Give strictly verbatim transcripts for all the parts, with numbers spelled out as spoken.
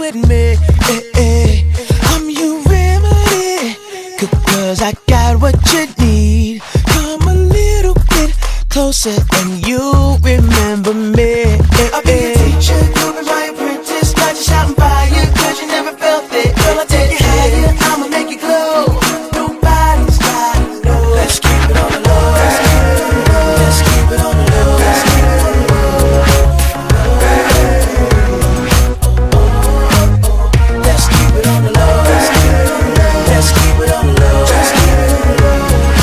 with me. Eh, eh. I'm your remedy, cause I got what you need. Come a little bit closer and you'll remember me. Eh, I'll be your teacher, you'll be my apprentice. Got you shouting fire, cause you never felt it. Girl, I'll take you higher, I'ma make it glow. Nobody's gotta know. Let's keep it on the low. Let's keep it on the low. Let's keep it on the low. Let's keep it on the low. Let's keep it on the low. Let's keep it on the low.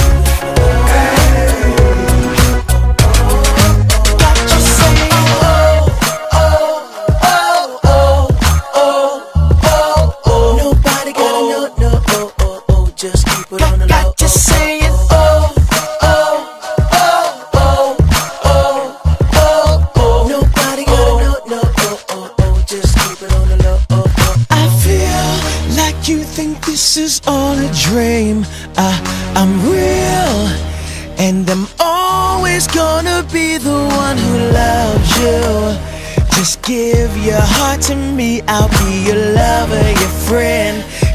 Got you saying oh, oh, oh, oh, oh, oh, oh. Nobody gotta know, no, oh, oh, oh. Just keep it on the low. Got you saying oh, oh, oh, oh, oh, oh, oh. Nobody gotta know, no, oh, oh, oh. Just keep it on the low. Oh, oh. I feel like you think this is all a dream. I, I'm real, and I'm always gonna be the one who loves you. Just give your heart to me, I'll be your lover, your friend.